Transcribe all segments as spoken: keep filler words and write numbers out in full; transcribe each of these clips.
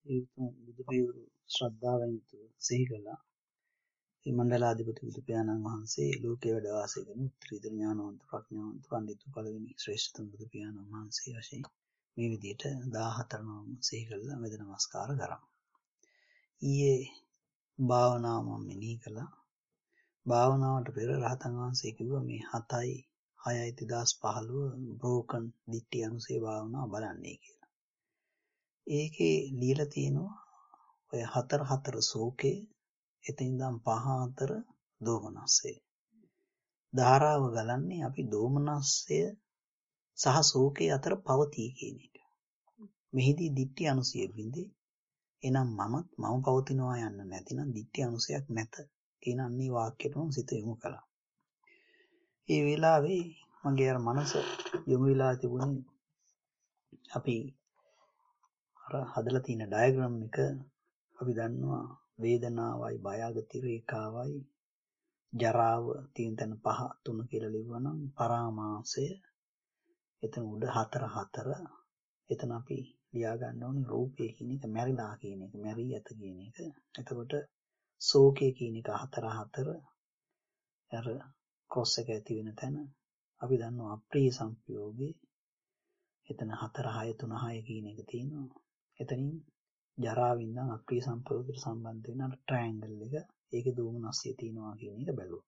ඒ උතුම් බුදු පියවරු ශ්‍රද්ධාවෙන් යුතුව සිහි කළා. මේ මණ්ඩලාධිපති බුදු පියාණන් වහන්සේ ලෝකයේ වැඩ වාසය කරන උත්තරීතර ඥානවන්ත ප්‍රඥාවන්ත පඬිතු පළවෙනි ශ්‍රේෂ්ඨතම බුදු පියාණන් වහන්සේ වශයෙන් මේ විදිහට දාහතර නම සිහි කළා මෙද නමස්කාර කරා. ඊයේ භාවනාව මම මෙනෙහි කළා. භාවනාවට පෙර රහතන් වහන්සේ කිව්වා මේ හතයි හයයි දෙදාස් පහළොව බ්‍රෝකන් දිට්ඨි අනුසේ භාවනාව බලන්නේ කියලා. ඒකේ ලියලා තියෙනවා ඔය හතර හතර ශෝකේ එතන ඉඳන් පහ හතර දෝමනස්සය. ධාරාව ගලන්නේ අපි දෝමනස්සය සහ ශෝකේ අතර පවතී කියන එක. මෙහිදී දිට්ඨි අනුසය බින්දේ. එනම් මමත් මම පවතිනවා යන්න නැතිනම් දිට්ඨි අනුසයක් නැත කියන අන්නේ වාක්‍යයට මම සිත යොමු කළා. ඒ වෙලාවේ මගේ අර මනස යොමු වෙලා තිබුණේ අපි අර හදලා තියෙන ඩයග්‍රෑම් එක අපි දන්නවා වේදනාවයි බයගති රේඛාවයි ජරාව තියෙන තැන පහ තුන කියලා ලිව්වනම් පරාමාසය එතන උඩ හතර හතර එතන අපි ලියා ගන්න ඕනේ රූපය කියන එක මැරිලා කියන එක මැරී යත කියන එක. එතකොට ශෝකය කියන එක හතර හතර අර ක්‍රොස් එක ඇති වෙන තැන අපි දන්නවා අප්‍රිය සංපයෝගේ එතන හතර හය තුන හය කියන එක තියෙනවා. එතනින් ජරාවෙන් ඉඳන් අප්‍රිය සංපයෝගයට සම්බන්ධ වෙන අර ට්‍රයැන්ගල් එක ඒකේ දෝමනස්ය තියෙනවා කියන එක බැලුවා.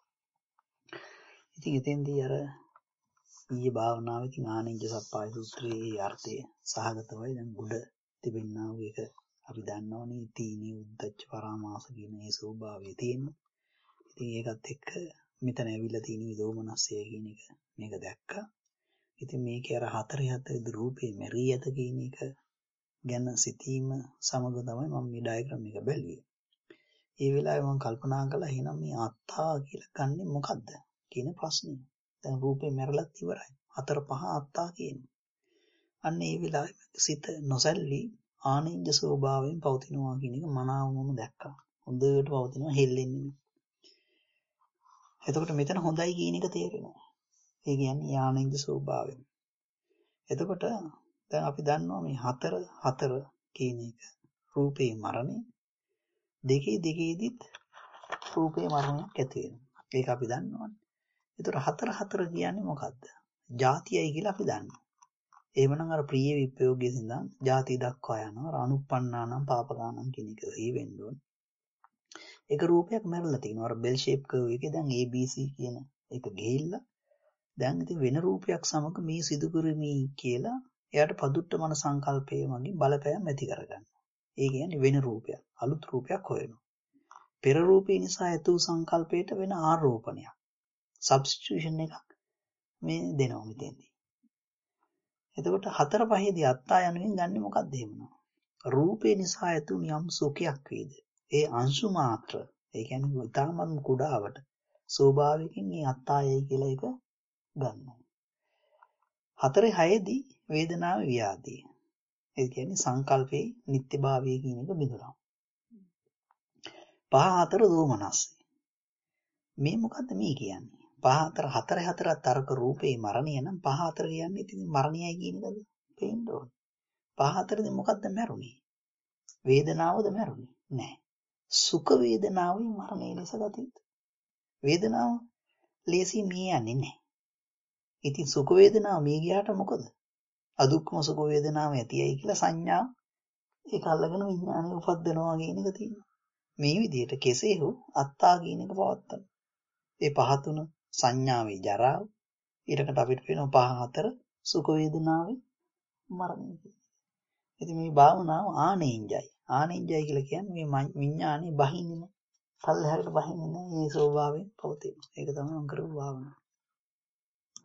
ඉතින් එතෙන්දී අර ඊයේ භාවනාවේදී ආනෙන්ජ සප්පාය සූත්‍රයේ අර්ථය සහගතවයි දැන් උඩ තිබෙනා වූ එක අපි දන්නවනේ තීනී උද්දච්ච පරාමාස කියන ඒ ස්වභාවය තියෙනවා. ඉතින් ඒකත් එක්ක මෙතන ඇවිල්ලා තියෙන දෝමනස්ය කියන එක මේක දැක්කා. ඉතින් මේකේ අර හතරේ හතරේ රූපේ මෙරී යත කියන එක ගැන සිතීම සමග තමයි මම මේ ඩයග්‍රෑම් එක බැලුවේ. ඒ වෙලාවේ මම කල්පනා කළා එහෙනම් මේ අත්තා කියලා ගන්නෙ මොකද්ද කියන ප්‍රශ්නේ. දැන් රූපේ මැරලත් ඉවරයි. හතර පහ අත්තා කියන්නේ. අන්න ඒ වෙලාවේ සිත නොසැල්ලි ආනෙන්ජ ස්වභාවයෙන් පවතිනවා කියන එක මනාවම දැක්කා. හොඳට පවතිනවා හෙල්ලෙන්නේ නෑ. එතකොට මෙතන හොඳයි කියන එක තේරෙනවා. ඒ කියන්නේ ආනෙන්ජ ස්වභාවයෙන්. එතකොට දැන් අපි දන්නවා මේ හතර හතර කියන එක රූපේ මරණය දෙකේ දෙකේදිත් රූපේ මරණයක් ඇති වෙනවා. ඒක අපි දන්නවනේ. ඒතර හතර හතර කියන්නේ මොකද්ද? ಜಾතියයි කියලා අපි දන්නවා. එහෙමනම් අර ප්‍රිය විප්‍රයෝගයේ ඉඳන් ಜಾති දක්වා යනවා. අනුප්පන්නානම් පාපකානම් කියන එක හේ වෙන්න ඕනේ. ඒක රූපයක් මැරලා තිනවා. අර බෙල් ෂේප් කර්ව් එකේ දැන් A B C කියන එක ගිහිල්ලා දැන් ඉතින් වෙන රූපයක් සමග මේ සිදු කරමි කියලා එයාට පදුට්ට මන සංකල්පයේ වගේ බලපෑම් ඇති කරගන්නවා. ඒ කියන්නේ වෙන රූපයක්, අලුත් රූපයක් හොයනවා. පෙර රූපේ නිසා ඇතු සංකල්පයට වෙන ආරෝපණයක්. සබ්ස්ටිටියුෂන් එකක් මේ දෙනවා මෙතෙන්දී. එතකොට හතර පහේදී අත්තා යනුවෙන් ගන්නෙ මොකක්ද එහෙමනම්? රූපේ නිසා ඇතු යම් සුඛයක් වේද? ඒ අංශු මාත්‍ර. ඒ කියන්නේ ඊටමත් කුඩාවට ස්වභාවයෙන් මේ අත්තායයි කියලා එක ගන්නවා. හතරේ හයේදී වේදනාව ව්‍යාධිය. ඒ කියන්නේ සංකල්පේ නිත්‍යභාවය කියන එක බිඳුනවා. පහ හතර දෝමනස්සය. මේ මොකද්ද මේ කියන්නේ? පහ හතර හතරේ හතරත් තරක රූපේ මරණය නම් පහ හතර කියන්නේ ඉතින් මරණයයි කියන එකද? පේන්න ඕනේ. පහ හතරෙන් මොකද්ද මැරුණේ? වේදනාවද මැරුණේ? නෑ. සුඛ වේදනාවේ මරණය ලෙස ගතිත්. වේදනාව ලේසි මිය යන්නේ නෑ. ඉතින් සුඛ වේදනාව මිය ගියාට මොකද? අදුක්කම සුඛ වේදනාව ඇතියයි කියලා සංඥා ඒක අල්ලගෙන විඥානය උපද්දනවා කියන එක තියෙනවා. මේ විදිහට කෙසේ හෝ අත්තා කියන එක පවත්තන. ඒ පහ තුන සංඥාවේ ජරාව ඊටකට අපිට වෙනවා පහ හතර සුඛ වේදනාවේ මරණය. ඉතින් මේ භාවනාව ආනෙන්ජයි. ආනෙන්ජයි කියලා කියන්නේ මේ විඥානේ බහින්නේ නැහැ. පල්ලෙහාට බහින්නේ නැහැ. මේ ස්වභාවයෙන් පවතින. ඒක තමයි මම කරපු භාවනාව.